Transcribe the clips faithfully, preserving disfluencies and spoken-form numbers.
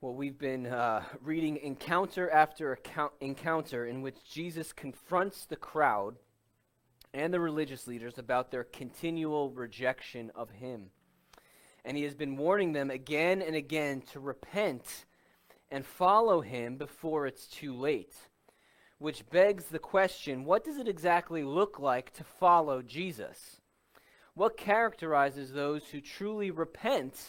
Well, we've been uh, reading encounter after account- encounter in which Jesus confronts the crowd and the religious leaders about their continual rejection of him. And he has been warning them again and again to repent and follow him before it's too late. Which begs the question, what does it exactly look like to follow Jesus? What characterizes those who truly repent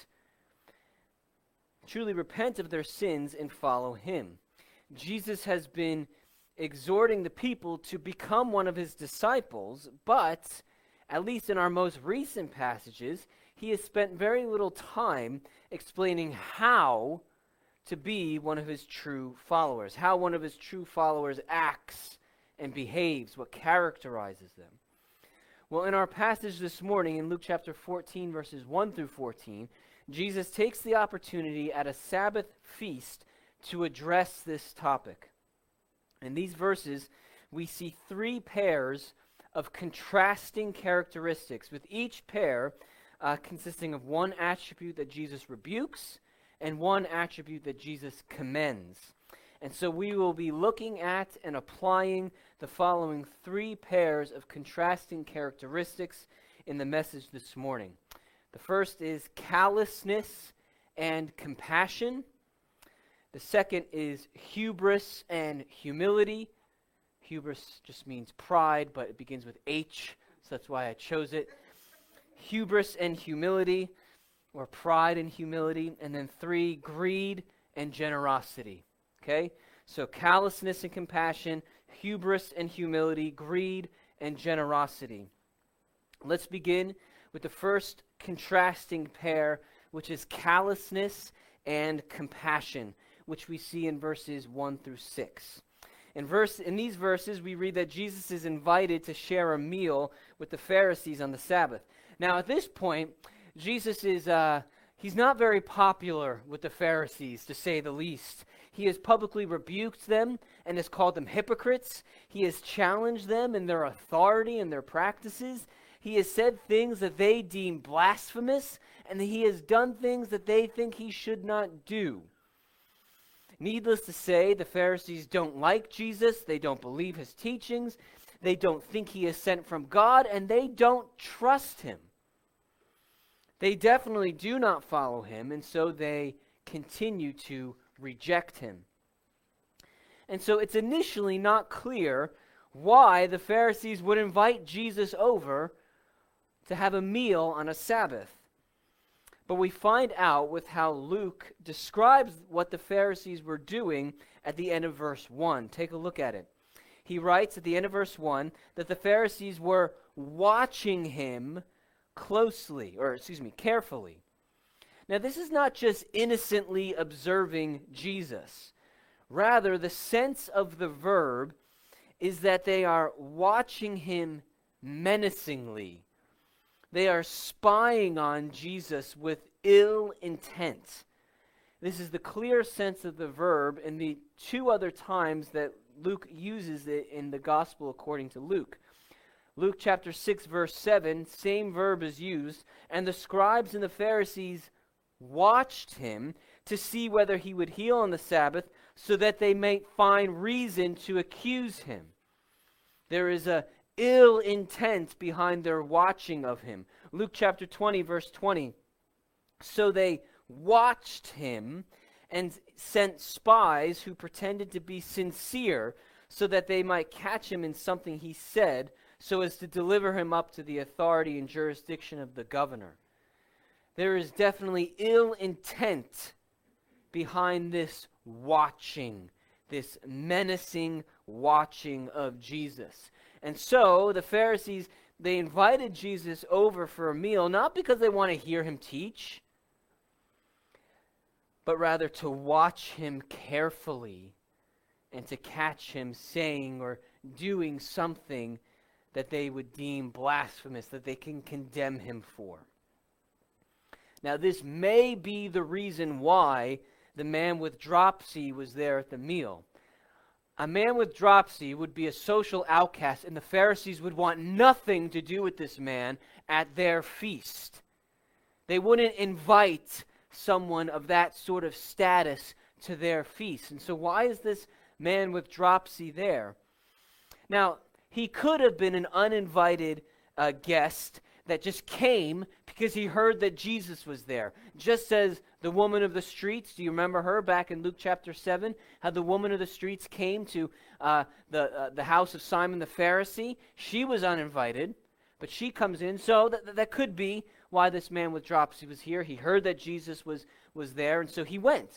truly repent of their sins and follow him? Jesus has been exhorting the people to become one of his disciples, but at least in our most recent passages, he has spent very little time explaining how to be one of his true followers, how one of his true followers acts and behaves, what characterizes them. Well, in our passage this morning in Luke chapter fourteen, verses one through fourteen, Jesus takes the opportunity at a Sabbath feast to address this topic. In these verses, we see three pairs of contrasting characteristics, with each pair uh, consisting of one attribute that Jesus rebukes and one attribute that Jesus commends. And so we will be looking at and applying the following three pairs of contrasting characteristics in the message this morning. The first is callousness and compassion. The second is hubris and humility. Hubris just means pride, but it begins with H, so that's why I chose it. Hubris and humility, or pride and humility. And then three, greed and generosity. Okay? So callousness and compassion, hubris and humility, greed and generosity. Let's begin with the first contrasting pair, which is callousness and compassion, which we see in verses one through six. In verse in these verses, we read that Jesus is invited to share a meal with the Pharisees on the Sabbath. Now, at this point, Jesus is uh, he's not very popular with the Pharisees, to say the least. He has publicly rebuked them and has called them hypocrites. He has challenged them in their authority and their practices. He has said things that they deem blasphemous, and he has done things that they think he should not do. Needless to say, the Pharisees don't like Jesus, they don't believe his teachings, they don't think he is sent from God, and they don't trust him. They definitely do not follow him, and so they continue to reject him. And so it's initially not clear why the Pharisees would invite Jesus over to have a meal on a Sabbath. But we find out with how Luke describes what the Pharisees were doing at the end of verse one. Take a look at it. He writes at the end of verse one that the Pharisees were watching him closely, or excuse me, carefully. Now, this is not just innocently observing Jesus. Rather, the sense of the verb is that they are watching him menacingly. They are spying on Jesus with ill intent. This is the clear sense of the verb in the two other times that Luke uses it in the gospel according to Luke. Luke chapter six, verse seven, same verb is used, and the scribes and the Pharisees watched him to see whether he would heal on the Sabbath, so that they might find reason to accuse him. There is a ill intent behind their watching of him. Luke chapter twenty, verse twenty. So they watched him and sent spies who pretended to be sincere, so that they might catch him in something he said, so as to deliver him up to the authority and jurisdiction of the governor. There is definitely ill intent behind this watching, this menacing watching of Jesus. And so the Pharisees, they invited Jesus over for a meal, not because they want to hear him teach, but rather to watch him carefully and to catch him saying or doing something that they would deem blasphemous, that they can condemn him for. Now, this may be the reason why the man with dropsy was there at the meal. A man with dropsy would be a social outcast, and the Pharisees would want nothing to do with this man at their feast. They wouldn't invite someone of that sort of status to their feast. And so why is this man with dropsy there? Now, he could have been an uninvited uh, guest that just came because he heard that Jesus was there. Just as the woman of the streets, do you remember her back in Luke chapter seven? How the woman of the streets came to uh, the, uh, the house of Simon the Pharisee. She was uninvited, but she comes in. So that, that could be why this man with dropsy was here. He heard that Jesus was, was there, and so he went.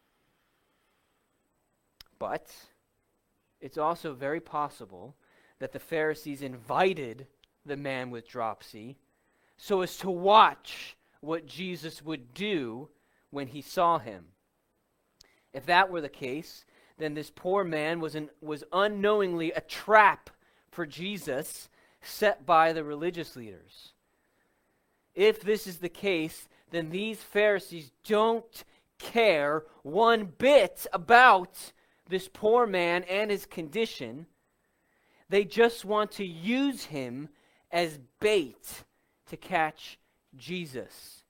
But it's also very possible that the Pharisees invited the man with dropsy so as to watch what Jesus would do when he saw him. If that were the case, then this poor man was an, was unknowingly a trap for Jesus set by the religious leaders. If this is the case, then these Pharisees don't care one bit about this poor man and his condition. They just want to use him as bait to catch Jesus.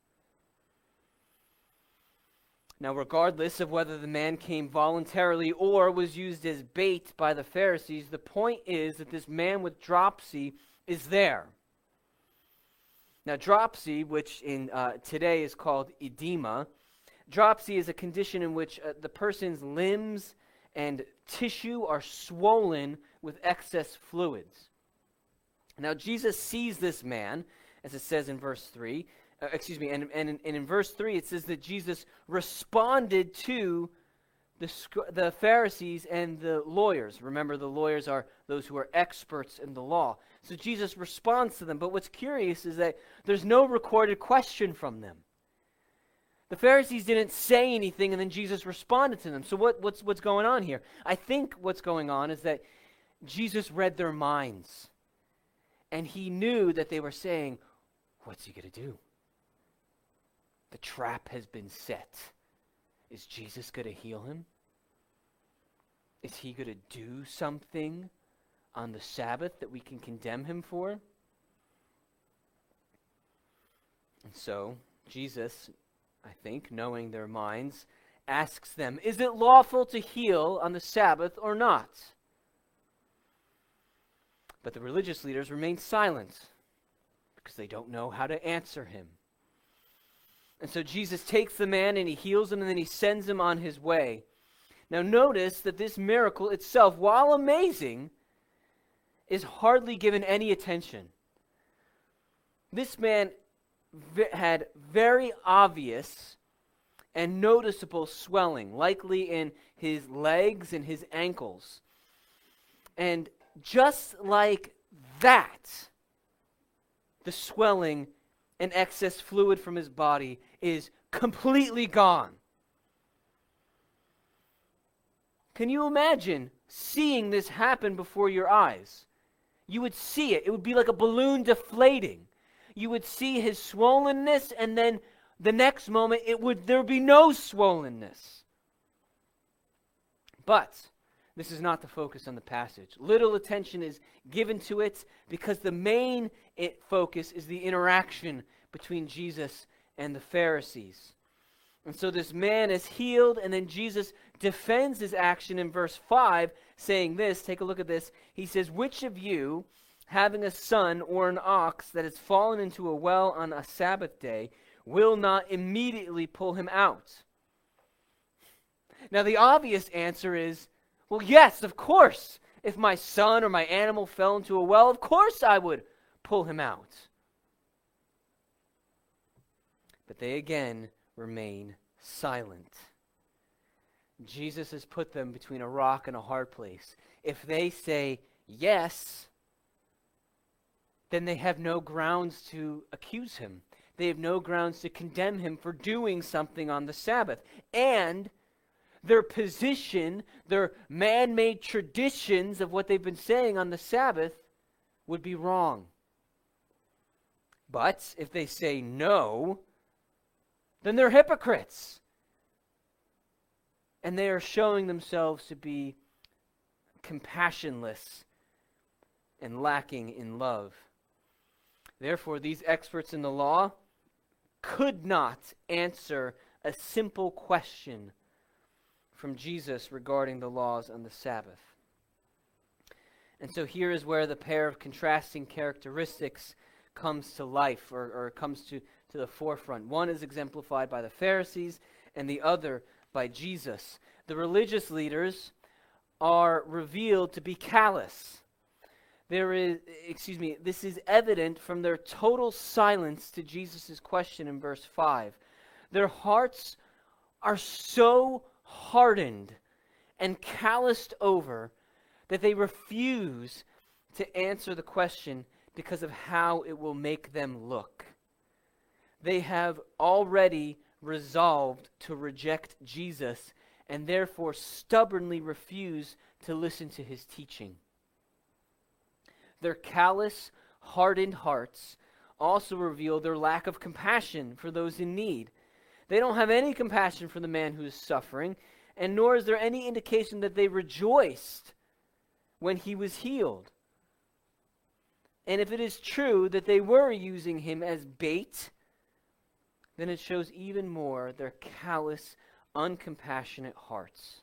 Now, regardless of whether the man came voluntarily or was used as bait by the Pharisees, the point is that this man with dropsy is there. Now, dropsy, which in uh, today is called edema, dropsy is a condition in which uh, the person's limbs and tissue are swollen with excess fluids. Now, Jesus sees this man, as it says in verse three, uh, excuse me, and, and, and in verse three it says that Jesus responded to the, the Pharisees and the lawyers. Remember, the lawyers are those who are experts in the law. So Jesus responds to them. But what's curious is that there's no recorded question from them. The Pharisees didn't say anything, and then Jesus responded to them. So what, what's, what's going on here? I think what's going on is that Jesus read their minds. And he knew that they were saying, what's he going to do? The trap has been set. Is Jesus going to heal him? Is he going to do something on the Sabbath that we can condemn him for? And so, Jesus, I think, knowing their minds, asks them, is it lawful to heal on the Sabbath or not? But the religious leaders remain silent because they don't know how to answer him. And so Jesus takes the man and he heals him, and then he sends him on his way. Now notice that this miracle itself, while amazing, is hardly given any attention. This man v- had very obvious and noticeable swelling, likely in his legs and his ankles. And just like that, the swelling and excess fluid from his body is completely gone. Can you imagine seeing this happen before your eyes? You would see it. It would be like a balloon deflating. You would see his swollenness, and then the next moment it would there would be no swollenness. But this is not the focus on the passage. Little attention is given to it because the main it focus is the interaction between Jesus and the Pharisees. And so this man is healed, and then Jesus defends his action in verse five, saying this, take a look at this. He says, which of you, having a son or an ox that has fallen into a well on a Sabbath day, will not immediately pull him out? Now the obvious answer is, well, yes, of course. If my son or my animal fell into a well, of course I would pull him out. But they again remain silent. Jesus has put them between a rock and a hard place. If they say yes, then they have no grounds to accuse him. They have no grounds to condemn him for doing something on the Sabbath. And their position, their man-made traditions of what they've been saying on the Sabbath would be wrong. But if they say no, then they're hypocrites. And they are showing themselves to be compassionless and lacking in love. Therefore, these experts in the law could not answer a simple question from Jesus regarding the laws on the Sabbath. And so here is where the pair of contrasting characteristics comes to life, or, or comes to, to the forefront. One is exemplified by the Pharisees, and the other by Jesus. The religious leaders are revealed to be callous. There is, excuse me, this is evident from their total silence to Jesus' question in verse five. Their hearts are so hardened and calloused over that they refuse to answer the question because of how it will make them look. They have already resolved to reject Jesus and therefore stubbornly refuse to listen to his teaching. Their callous, hardened hearts also reveal their lack of compassion for those in need. They don't have any compassion for the man who is suffering, and nor is there any indication that they rejoiced when he was healed. And if it is true that they were using him as bait, then it shows even more their callous, uncompassionate hearts.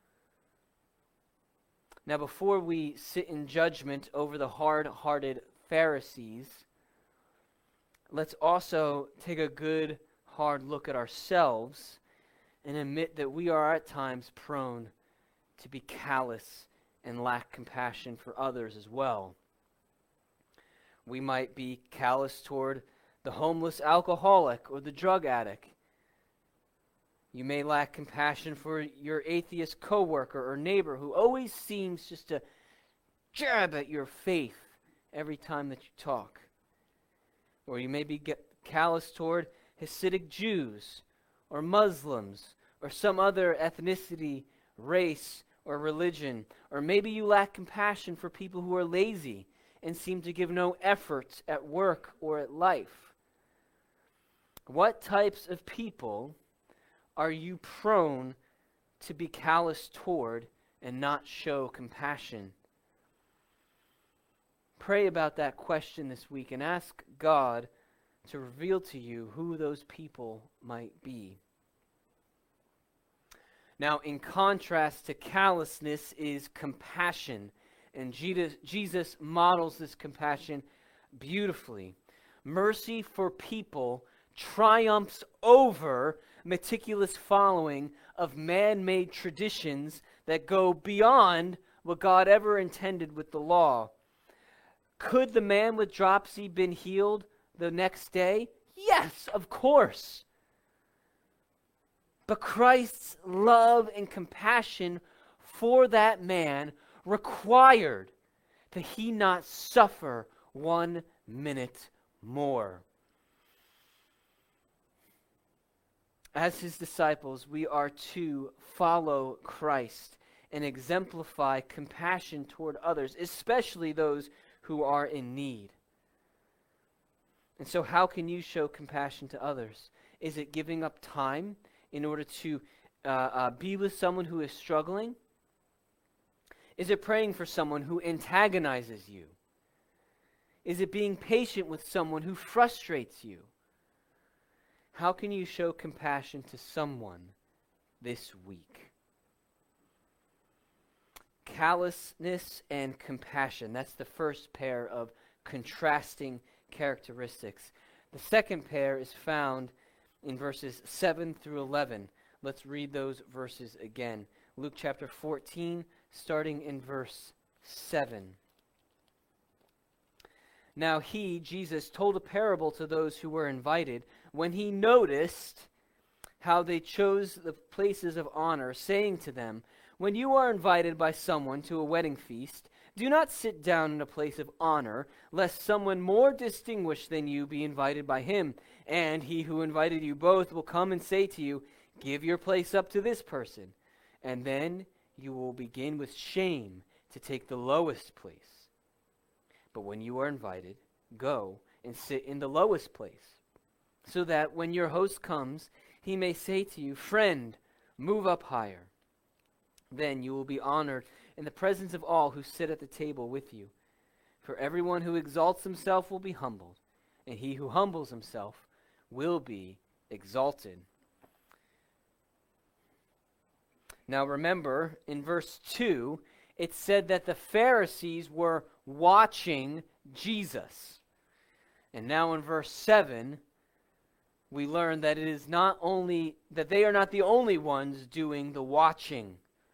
Now, before we sit in judgment over the hard-hearted Pharisees, let's also take a good, hard look at ourselves and admit that we are at times prone to be callous and lack compassion for others as well. We might be callous toward the homeless alcoholic or the drug addict. You may lack compassion for your atheist coworker or neighbor who always seems just to jab at your faith every time that you talk. Or you may be get callous toward Hasidic Jews or Muslims or some other ethnicity, race, or religion. Or maybe you lack compassion for people who are lazy and seem to give no effort at work or at life. What types of people are you prone to be callous toward and not show compassion? Pray about that question this week and ask God to reveal to you who those people might be. Now, in contrast to callousness is compassion, and Jesus, Jesus models this compassion beautifully. Mercy for people triumphs over meticulous following of man-made traditions that go beyond what God ever intended with the law. Could the man with dropsy been healed the next day? Yes, of course. But Christ's love and compassion for that man required that he not suffer one minute more. As his disciples, we are to follow Christ and exemplify compassion toward others, especially those who are in need. And so how can you show compassion to others? Is it giving up time in order to uh, uh, be with someone who is struggling? Is it praying for someone who antagonizes you? Is it being patient with someone who frustrates you? How can you show compassion to someone this week? Callousness and compassion. That's the first pair of contrasting characteristics. The second pair is found in verses seven through eleven. Let's read those verses again. Luke chapter fourteen, starting in verse seven. Now he, Jesus, told a parable to those who were invited when he noticed how they chose the places of honor, saying to them, "When you are invited by someone to a wedding feast, do not sit down in a place of honor, lest someone more distinguished than you be invited by him. And he who invited you both will come and say to you, 'Give your place up to this person.' And then you will begin with shame to take the lowest place. But when you are invited, go and sit in the lowest place, so that when your host comes, he may say to you, 'Friend, move up higher.' Then you will be honored in the presence of all who sit at the table with you. For everyone who exalts himself will be humbled, and he who humbles himself will be exalted." Now remember, in verse two, it said that the Pharisees were watching Jesus. And now in verse seven, we learn that it is not only, that they are not the only ones doing the watching.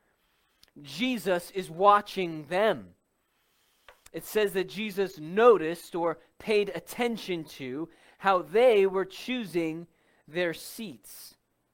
Jesus is watching them. It says that Jesus noticed or paid attention to how they were choosing their seats.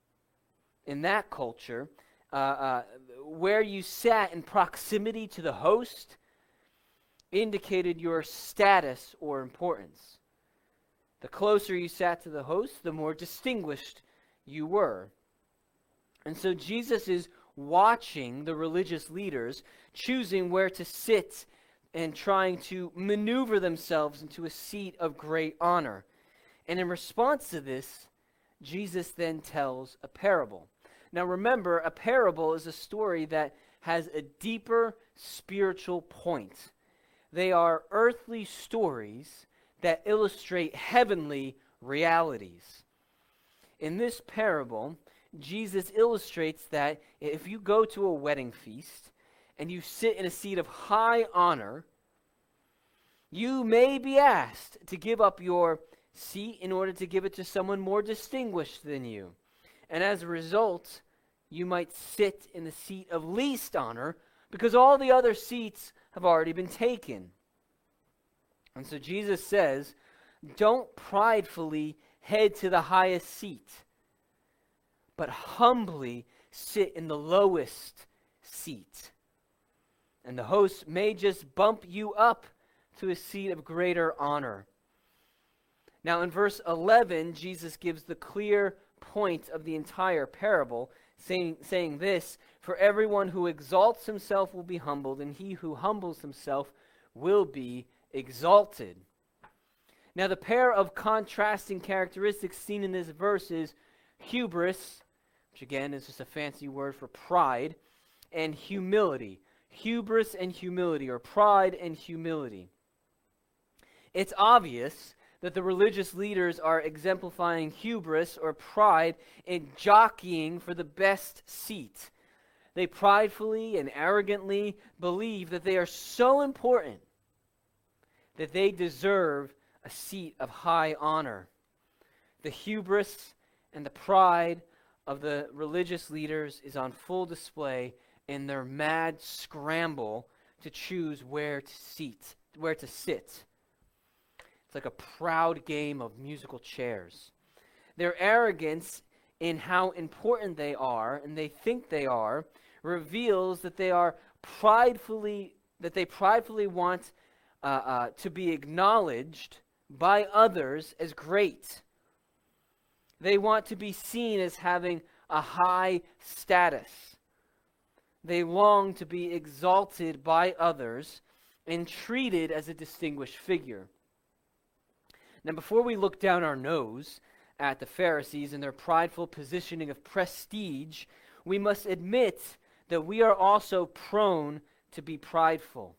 In that culture, uh, uh, where you sat in proximity to the host indicated your status or importance. The closer you sat to the host, the more distinguished you were. And so Jesus is watching the religious leaders, choosing where to sit and trying to maneuver themselves into a seat of great honor. And in response to this, Jesus then tells a parable. Now remember, a parable is a story that has a deeper spiritual point. They are earthly stories that illustrate heavenly realities. In this parable, Jesus illustrates that if you go to a wedding feast and you sit in a seat of high honor, you may be asked to give up your seat in order to give it to someone more distinguished than you. And as a result, you might sit in the seat of least honor because all the other seats have already been taken. And so Jesus says, don't pridefully head to the highest seat, but humbly sit in the lowest seat. And the host may just bump you up to a seat of greater honor. Now in verse eleven, Jesus gives the clear point of the entire parable, saying, saying this, for everyone who exalts himself will be humbled, and he who humbles himself will be exalted. Now the pair of contrasting characteristics seen in this verse is hubris, which again is just a fancy word for pride, and humility. Hubris and humility, or pride and humility. It's obvious that the religious leaders are exemplifying hubris or pride in jockeying for the best seat. They pridefully and arrogantly believe that they are so important that they deserve a seat of high honor. The hubris and the pride of the religious leaders is on full display in their mad scramble to choose where to seat, where to sit. It's like a proud game of musical chairs. Their arrogance in how important they are, and they think they are, reveals that they are pridefully, that they pridefully want uh, uh, to be acknowledged by others as great. They want to be seen as having a high status. They long to be exalted by others and treated as a distinguished figure. Now, before we look down our nose at the Pharisees and their prideful positioning of prestige, we must admit that we are also prone to be prideful.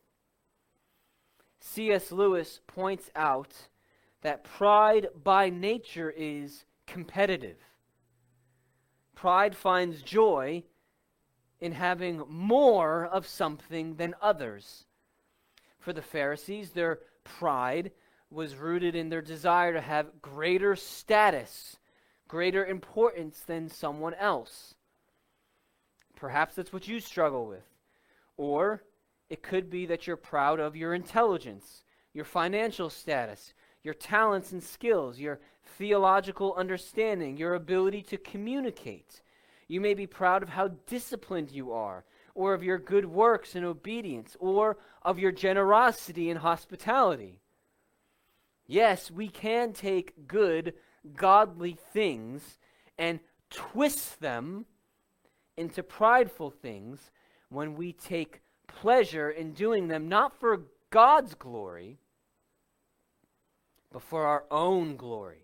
C S Lewis points out that pride by nature is competitive. Pride finds joy in having more of something than others. For the Pharisees, their pride was rooted in their desire to have greater status, greater importance than someone else. Perhaps that's what you struggle with. Or it could be that you're proud of your intelligence, your financial status, your talents and skills, your theological understanding, your ability to communicate. You may be proud of how disciplined you are, or of your good works and obedience, or of your generosity and hospitality. Yes, we can take good, godly things and twist them into prideful things when we take pleasure in doing them, not for God's glory, but for our own glory.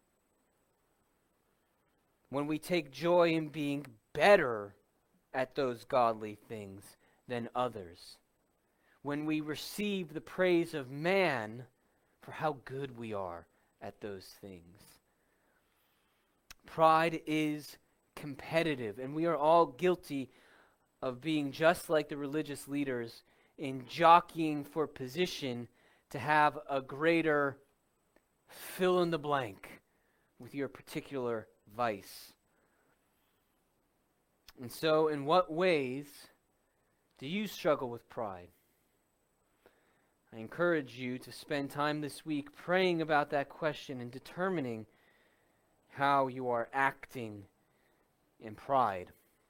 When we take joy in being better at those godly things than others. When we receive the praise of man for how good we are at those things. Pride is competitive, and we are all guilty of being just like the religious leaders in jockeying for position to have a greater fill in the blank with your particular vice. And so, in what ways do you struggle with pride? I encourage you to spend time this week praying about that question and determining how you are acting in pride.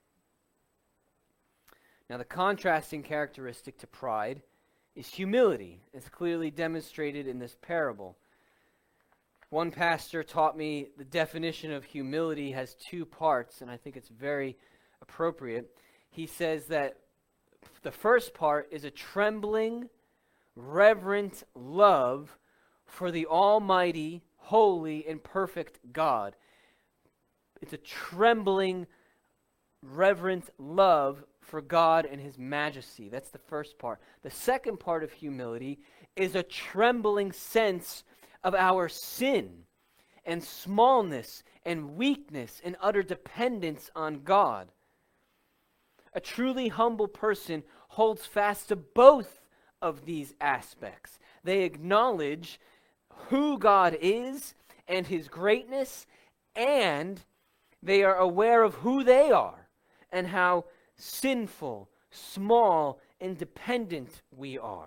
Now, the contrasting characteristic to pride is humility. It's clearly demonstrated in this parable. One pastor taught me the definition of humility has two parts, and I think it's very appropriate. He says that the first part is a trembling, reverent love for the almighty, holy, and perfect God. It's a trembling, reverent love for God and His majesty. That's the first part. The second part of humility is a trembling sense of our sin and smallness and weakness and utter dependence on God. A truly humble person holds fast to both of these aspects. They acknowledge who God is and His greatness, and they are aware of who they are and how sinful, small, and dependent we are.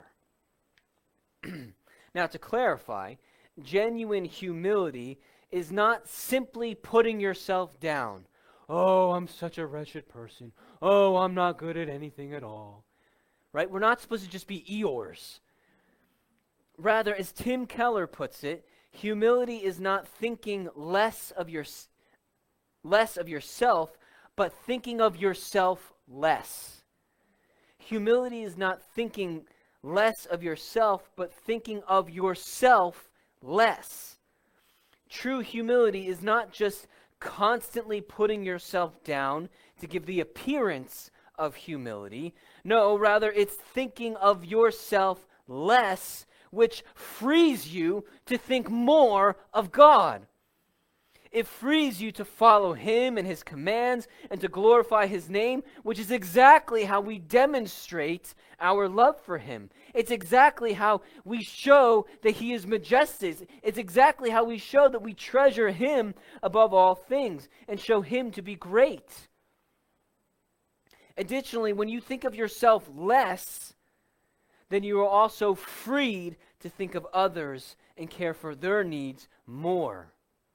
Now, to clarify, genuine humility is not simply putting yourself down. Oh, I'm such a wretched person. Oh, I'm not good at anything at all. Right? We're not supposed to just be Eeyores. Rather, as Tim Keller puts it, humility is not thinking less of your less of yourself, but thinking of yourself less. Humility is not thinking less of yourself, but thinking of yourself less. True humility is not just constantly putting yourself down to give the appearance of humility. No, rather it's thinking of yourself less, which frees you to think more of God. It frees you to follow Him and His commands and to glorify His name, which is exactly how we demonstrate our love for Him. It's exactly how we show that He is majestic. It's exactly how we show that we treasure Him above all things and show Him to be great. Additionally, when you think of yourself less, then you are also freed to think of others and care for their needs more.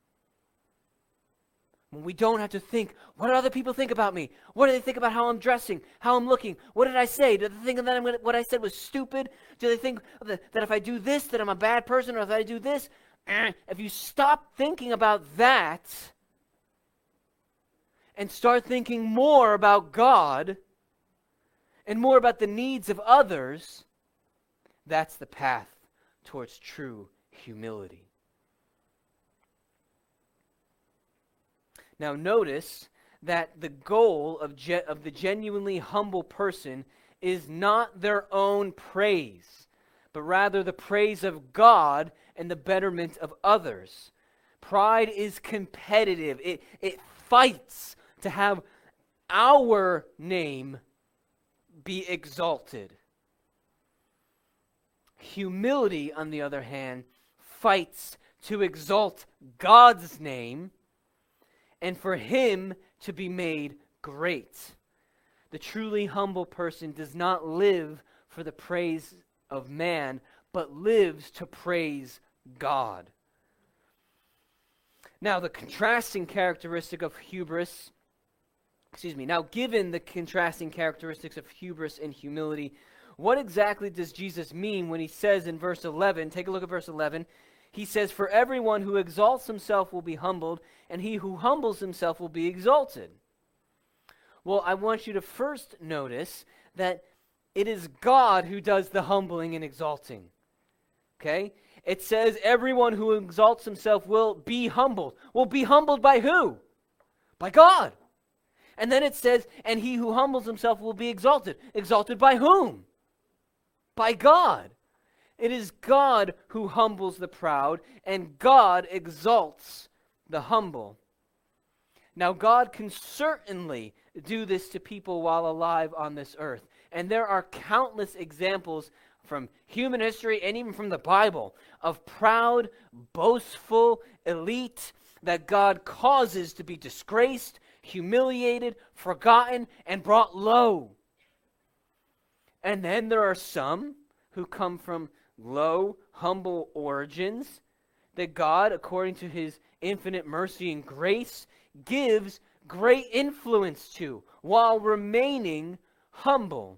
When we don't have to think, what do other people think about me? What do they think about how I'm dressing, how I'm looking? What did I say? Do they think that I'm gonna, what I said was stupid? Do they think that, that if I do this, that I'm a bad person? Or if I do this? Eh. If you stop thinking about that and start thinking more about God and more about the needs of others, that's the path towards true humility. Now notice that the goal of, ge- of the genuinely humble person is not their own praise, but rather the praise of God and the betterment of others. Pride is competitive. It, it fights to have our name be exalted. Humility, on the other hand, fights to exalt God's name and for Him to be made great. The truly humble person does not live for the praise of man, but lives to praise God. Now, the contrasting characteristic of hubris, excuse me, now given the contrasting characteristics of hubris and humility, what exactly does Jesus mean when He says in verse eleven, take a look at verse eleven, He says, "For everyone who exalts himself will be humbled, and he who humbles himself will be exalted." Well, I want you to first notice that it is God who does the humbling and exalting. Okay? It says everyone who exalts himself will be humbled. Well, be humbled by who? By God. And then it says, and he who humbles himself will be exalted. Exalted by whom? By God. It is God who humbles the proud, and God exalts the humble. Now, God can certainly do this to people while alive on this earth. And there are countless examples from human history and even from the Bible of proud, boastful elite that God causes to be disgraced, humiliated, forgotten, and brought low. And then there are some who come from low, humble origins that God, according to his infinite mercy and grace, gives great influence to while remaining humble.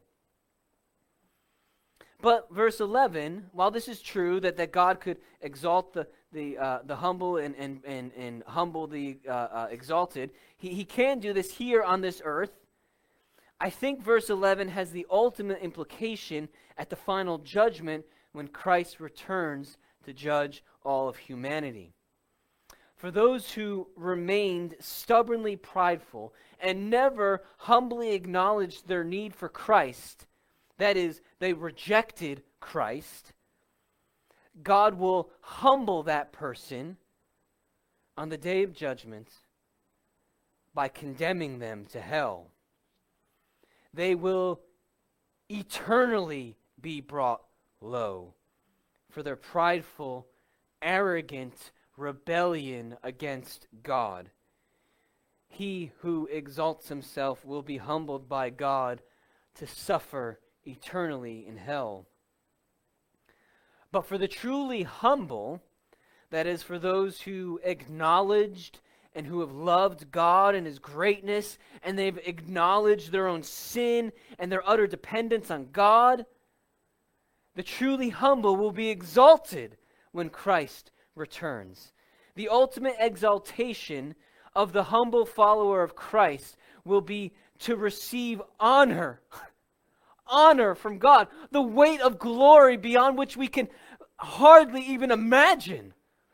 But verse eleven, while this is true that, that God could exalt the the uh, the humble and and and, and humble the uh, uh, exalted, he, he can do this here on this earth. I think verse eleven has the ultimate implication at the final judgment when Christ returns to judge all of humanity. For those who remained stubbornly prideful and never humbly acknowledged their need for Christ, that is, they rejected Christ, God will humble that person on the day of judgment by condemning them to hell. They will eternally be brought low for their prideful, arrogant rebellion against God. He who exalts himself will be humbled by God to suffer eternally in hell. But for the truly humble, that is, for those who acknowledged and who have loved God and his greatness, and they've acknowledged their own sin and their utter dependence on God, the truly humble will be exalted when Christ returns. The ultimate exaltation of the humble follower of Christ will be to receive honor. Honor from God, the weight of glory beyond which we can hardly even imagine.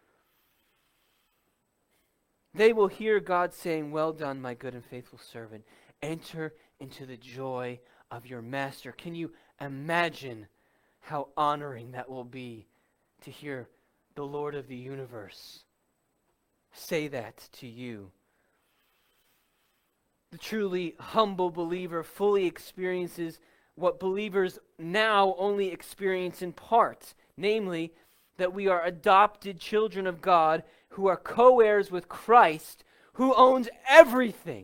They will hear God saying, "Well done, my good and faithful servant. Enter into the joy of your master." Can you imagine how honoring that will be to hear the Lord of the universe say that to you? The truly humble believer fully experiences what believers now only experience in part, namely, that we are adopted children of God who are co-heirs with Christ, who owns everything.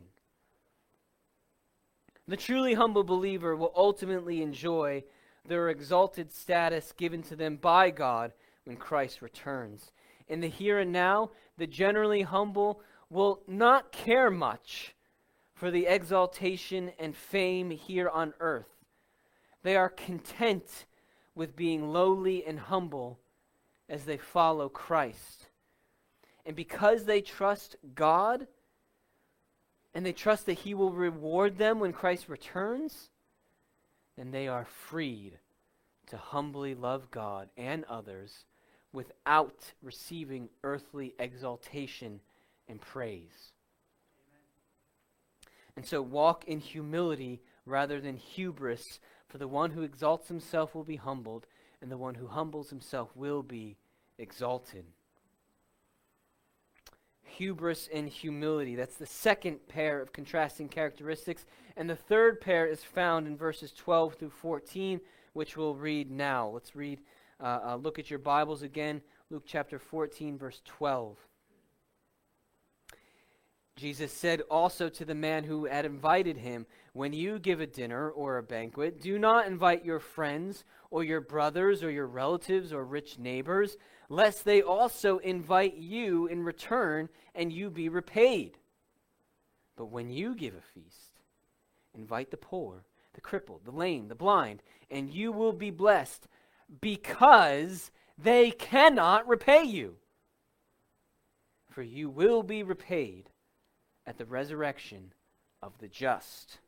The truly humble believer will ultimately enjoy their exalted status given to them by God when Christ returns. In the here and now, the generally humble will not care much for the exaltation and fame here on earth. They are content with being lowly and humble as they follow Christ. And because they trust God, and they trust that he will reward them when Christ returns, then they are freed to humbly love God and others without receiving earthly exaltation and praise. And so walk in humility rather than hubris, for the one who exalts himself will be humbled, and the one who humbles himself will be exalted. Hubris and humility. That's the second pair of contrasting characteristics. And the third pair is found in verses twelve through fourteen, which we'll read now. Let's read, uh, uh, look at your Bibles again. Luke chapter fourteen, verse twelve. Jesus said also to the man who had invited him, "When you give a dinner or a banquet, do not invite your friends or your brothers or your relatives or rich neighbors, lest they also invite you in return and you be repaid. But when you give a feast, invite the poor, the crippled, the lame, the blind, and you will be blessed, because they cannot repay you. For you will be repaid at the resurrection of the just."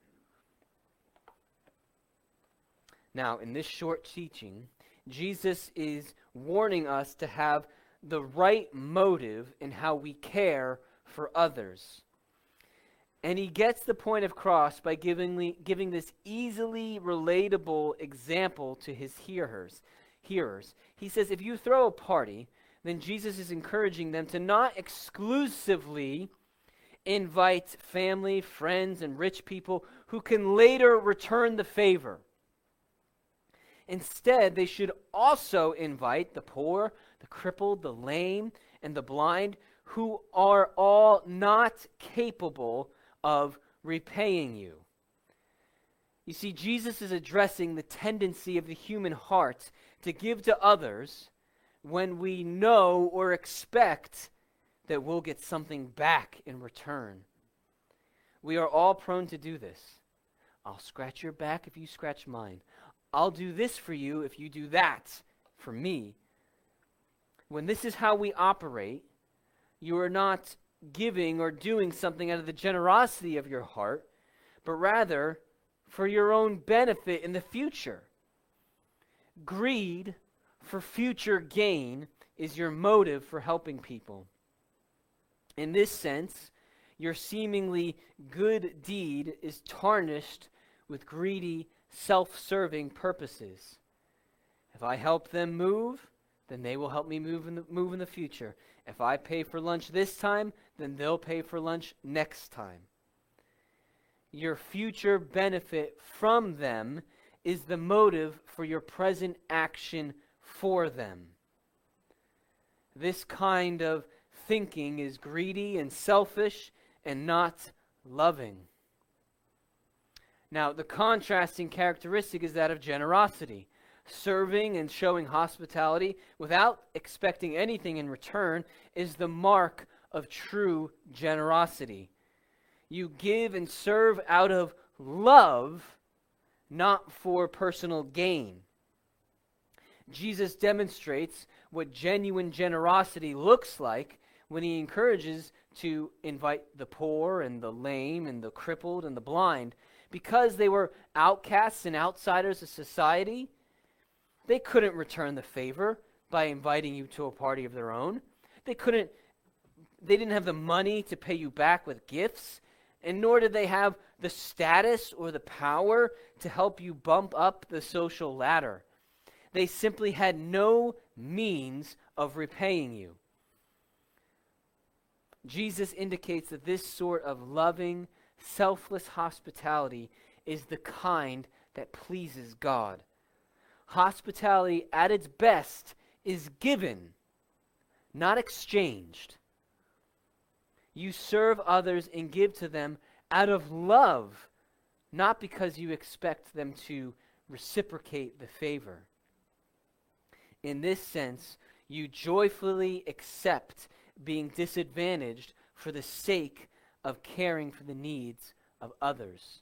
Now, in this short teaching, Jesus is warning us to have the right motive in how we care for others. And he gets the point across by giving, giving this easily relatable example to his hearers. hearers. He says, if you throw a party, then Jesus is encouraging them to not exclusively invite family, friends, and rich people who can later return the favor. Instead, they should also invite the poor, the crippled, the lame, and the blind, who are all not capable of repaying you. You see, Jesus is addressing the tendency of the human heart to give to others when we know or expect that we'll get something back in return. We are all prone to do this. I'll scratch your back if you scratch mine. I'll do this for you if you do that for me. When this is how we operate, you are not giving or doing something out of the generosity of your heart, but rather for your own benefit in the future. Greed for future gain is your motive for helping people. In this sense, your seemingly good deed is tarnished with greedy, self-serving purposes. If I help them move, then they will help me move in the, move in the future. If I pay for lunch this time, then they'll pay for lunch next time. Your future benefit from them is the motive for your present action for them. This kind of thinking is greedy and selfish and not loving. Now, the contrasting characteristic is that of generosity. Serving and showing hospitality without expecting anything in return is the mark of true generosity. You give and serve out of love, not for personal gain. Jesus demonstrates what genuine generosity looks like when he encourages to invite the poor and the lame and the crippled and the blind. Because they were outcasts and outsiders of society, they couldn't return the favor by inviting you to a party of their own. They couldn't, they didn't have the money to pay you back with gifts, and nor did they have the status or the power to help you bump up the social ladder. They simply had no means of repaying you. Jesus indicates that this sort of loving, selfless hospitality is the kind that pleases God. Hospitality at its best is given, not exchanged. You serve others and give to them out of love, not because you expect them to reciprocate the favor. In this sense, you joyfully accept being disadvantaged for the sake of caring for the needs of others.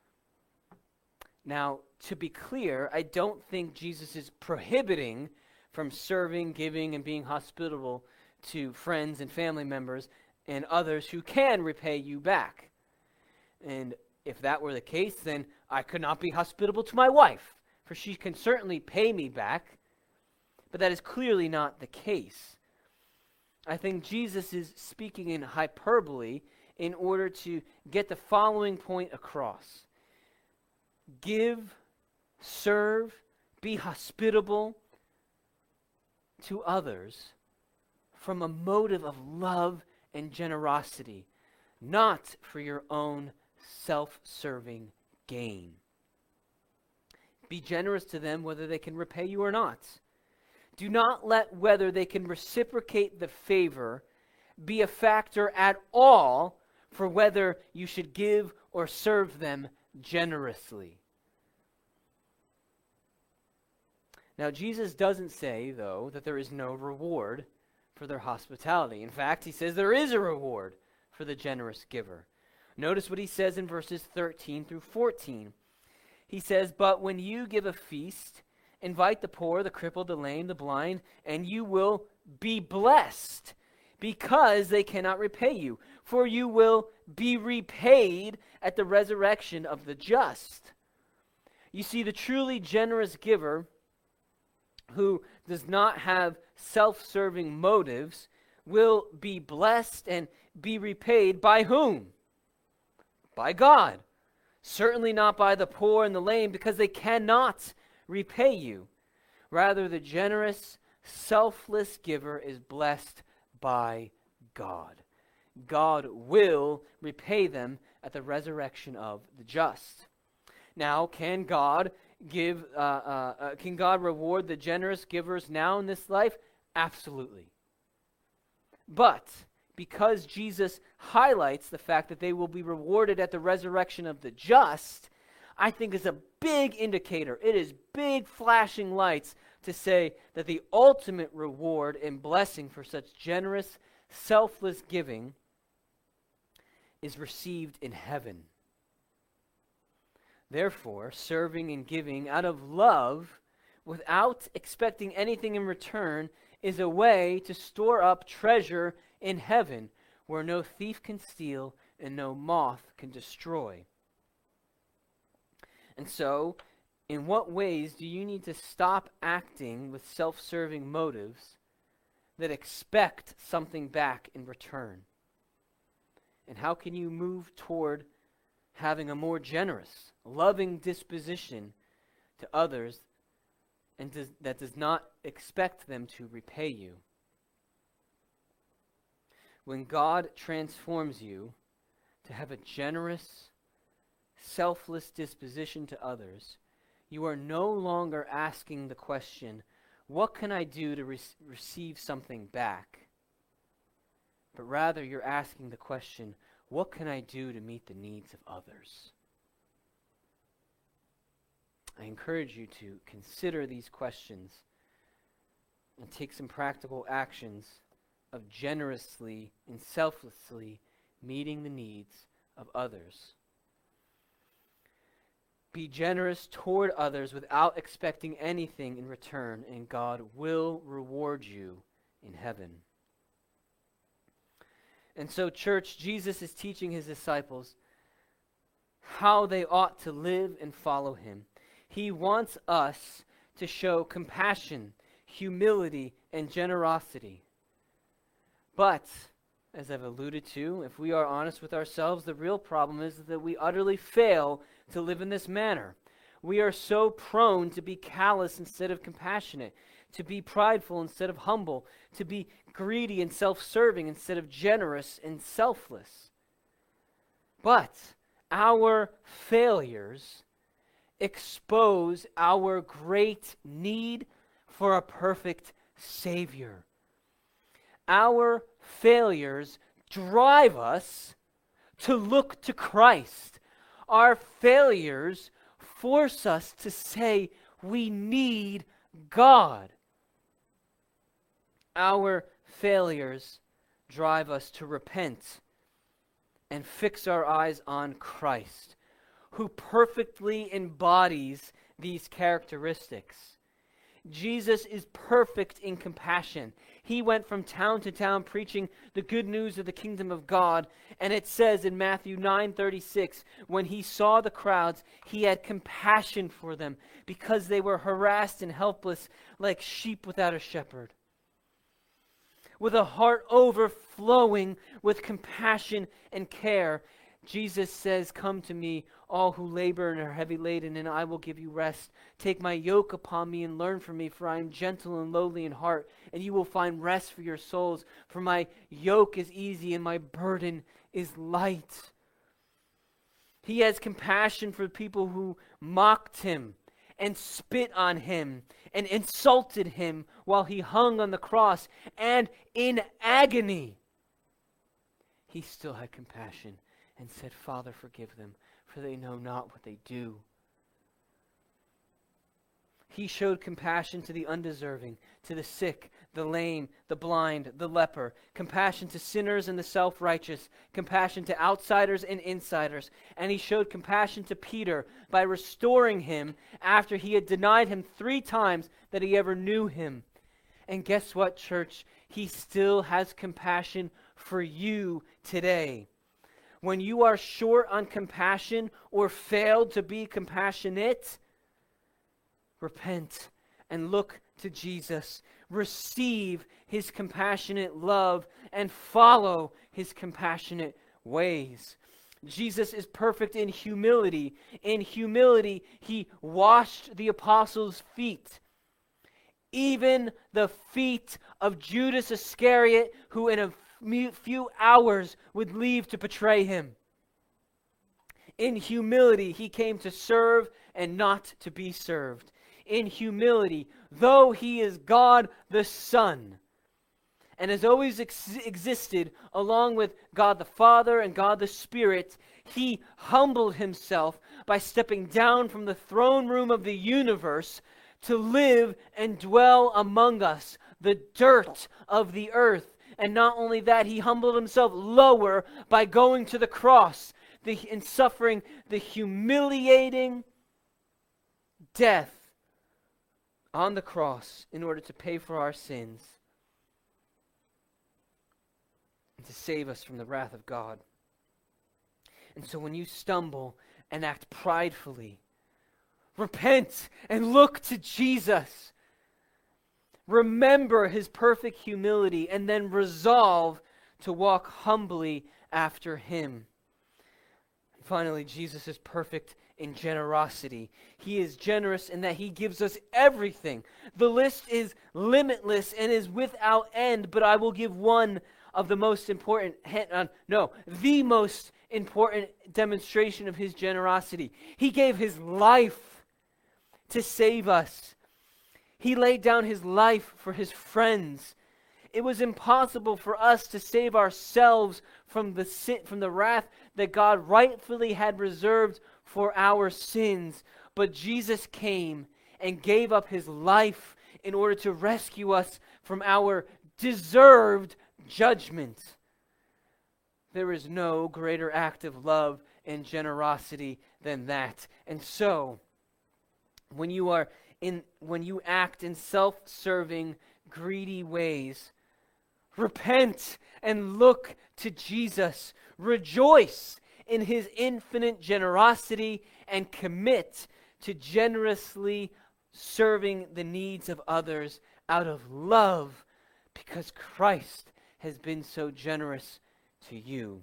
Now, to be clear, I don't think Jesus is prohibiting from serving, giving, and being hospitable to friends and family members and others who can repay you back. And if that were the case, then I could not be hospitable to my wife, for she can certainly pay me back. But that is clearly not the case. I think Jesus is speaking in hyperbole in order to get the following point across. Give, serve, be hospitable to others from a motive of love and generosity, not for your own self-serving gain. Be generous to them whether they can repay you or not. Do not let whether they can reciprocate the favor be a factor at all for whether you should give or serve them generously. Now, Jesus doesn't say, though, that there is no reward for their hospitality. In fact, he says there is a reward for the generous giver. Notice what he says in verses thirteen through fourteen. He says, "But when you give a feast, invite the poor, the crippled, the lame, the blind, and you will be blessed, because they cannot repay you. For you will be repaid at the resurrection of the just." You see, the truly generous giver who does not have self-serving motives will be blessed and be repaid by whom? By God. Certainly not by the poor and the lame, because they cannot repay you. Rather, the generous, selfless giver is blessed by God. God will repay them at the resurrection of the just. Now, can God give? Uh, uh, uh, can God reward the generous givers now in this life? Absolutely. But because Jesus highlights the fact that they will be rewarded at the resurrection of the just, I think is a big indicator. It is big flashing lights to say that the ultimate reward and blessing for such generous, selfless giving is received in heaven. Therefore, serving and giving out of love without expecting anything in return is a way to store up treasure in heaven where no thief can steal and no moth can destroy. And so, in what ways do you need to stop acting with self-serving motives that expect something back in return? And how can you move toward having a more generous, loving disposition to others and does, that does not expect them to repay you? When God transforms you to have a generous, selfless disposition to others, you are no longer asking the question, what can I do to re- receive something back? But rather you're asking the question, what can I do to meet the needs of others? I encourage you to consider these questions and take some practical actions of generously and selflessly meeting the needs of others. Be generous toward others without expecting anything in return, and God will reward you in heaven. And so, church, Jesus is teaching his disciples how they ought to live and follow him. He wants us to show compassion, humility, and generosity. But, as I've alluded to, if we are honest with ourselves, the real problem is that we utterly fail to live in this manner. We are so prone to be callous instead of compassionate, to be prideful instead of humble, to be greedy and self-serving instead of generous and selfless. But our failures expose our great need for a perfect Savior. Our failures drive us to look to Christ. Our failures force us to say we need God. Our failures drive us to repent and fix our eyes on Christ, who perfectly embodies these characteristics. Jesus is perfect in compassion. He went from town to town preaching the good news of the kingdom of God. And it says in Matthew nine thirty-six, when he saw the crowds, he had compassion for them because they were harassed and helpless like sheep without a shepherd. With a heart overflowing with compassion and care, Jesus says, "Come to me, all who labor and are heavy laden, and I will give you rest. Take my yoke upon me and learn from me, for I am gentle and lowly in heart, and you will find rest for your souls. For my yoke is easy and my burden is light." He has compassion for people who mocked him and spit on him and insulted him while he hung on the cross, and in agony, he still had compassion and said, "Father, forgive them, for they know not what they do." He showed compassion to the undeserving, to the sick, the lame, the blind, the leper, compassion to sinners and the self-righteous, compassion to outsiders and insiders. And he showed compassion to Peter by restoring him after he had denied him three times that he ever knew him. And guess what, church? He still has compassion for you today. When you are short on compassion or failed to be compassionate, repent and look to Jesus. Receive his compassionate love and follow his compassionate ways. Jesus is perfect in humility. In humility, he washed the apostles' feet. Even the feet of Judas Iscariot, who in a few hours would leave to betray him. In humility, he came to serve and not to be served. In humility, though he is God the Son, and has always ex- existed along with God the Father and God the Spirit, he humbled himself by stepping down from the throne room of the universe to live and dwell among us, the dirt of the earth. And not only that, he humbled himself lower by going to the cross the, and suffering the humiliating death on the cross in order to pay for our sins and to save us from the wrath of God. And so when you stumble and act pridefully, repent and look to Jesus. Remember his perfect humility and then resolve to walk humbly after him. And finally, Jesus is perfect in generosity. He is generous in that he gives us everything. The list is limitless and is without end, but I will give one of the most important, uh, no, the most important demonstration of his generosity. He gave his life to save us. He laid down his life for his friends. It was impossible for us to save ourselves from the sin, from the wrath that God rightfully had reserved for our sins. But Jesus came and gave up his life in order to rescue us from our deserved judgment. There is no greater act of love and generosity than that. And so, when you are in, when you act in self-serving, greedy ways, repent and look to Jesus. Rejoice in his infinite generosity and commit to generously serving the needs of others out of love, because Christ has been so generous to you.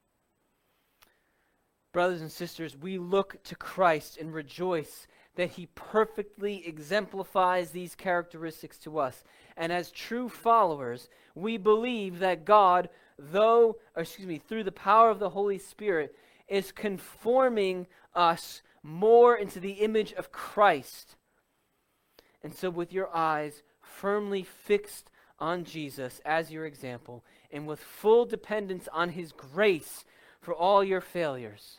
Brothers and sisters, we look to Christ and rejoice that he perfectly exemplifies these characteristics to us. And as true followers, we believe that God, though, or excuse me, through the power of the Holy Spirit, is conforming us more into the image of Christ. And so with your eyes firmly fixed on Jesus as your example, and with full dependence on his grace for all your failures,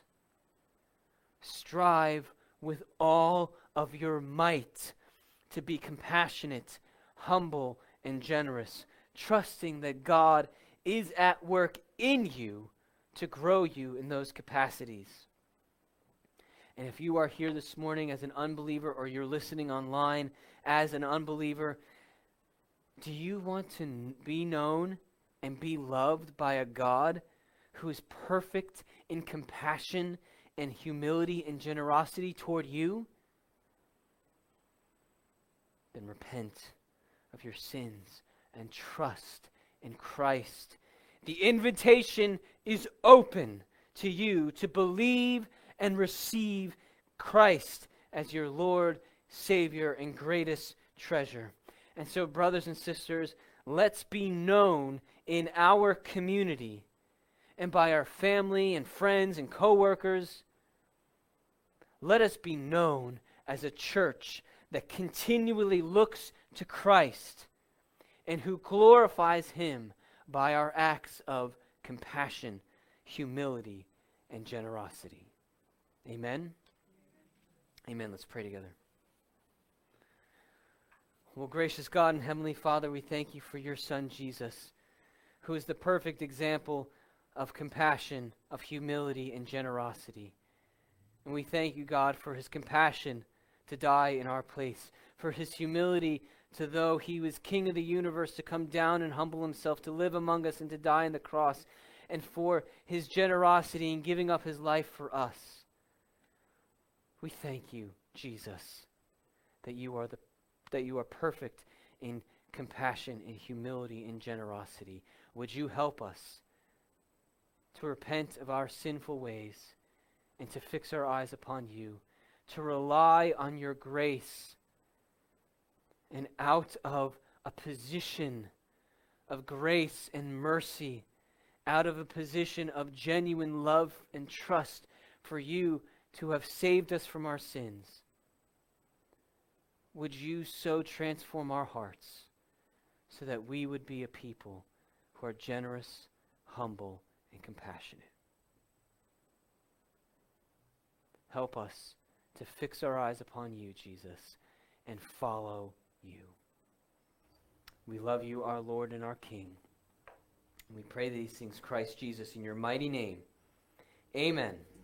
strive with all of your might to be compassionate, humble, and generous, trusting that God is at work in you to grow you in those capacities. And if you are here this morning as an unbeliever, or you're listening online as an unbeliever, do you want to n- be known and be loved by a God who is perfect in compassion and humility and generosity toward you? Then repent of your sins and trust in Christ. The invitation is open to you to believe and receive Christ as your Lord, Savior, and greatest treasure. And so, brothers and sisters, let's be known in our community and by our family and friends and co-workers. Let us be known as a church that continually looks to Christ and who glorifies him by our acts of compassion, humility, and generosity. Amen? Amen. Let's pray together. Well, gracious God and Heavenly Father, we thank you for your Son, Jesus, who is the perfect example of compassion, of humility, and generosity. And we thank you, God, for his compassion to die in our place, for his humility to, though he was King of the universe, to come down and humble himself, to live among us and to die on the cross, and for his generosity in giving up his life for us. We thank you, Jesus, that you are the that you are perfect in compassion, in humility, and generosity. Would you help us to repent of our sinful ways and to fix our eyes upon you, to rely on your grace, and out of a position of grace and mercy out of a position of genuine love and trust for you to have saved us from our sins. Would you so transform our hearts so that we would be a people who are generous, humble, and compassionate? Help us to fix our eyes upon you, Jesus, and follow you. We love you, our Lord and our King. And we pray these things, Christ Jesus, in your mighty name. Amen.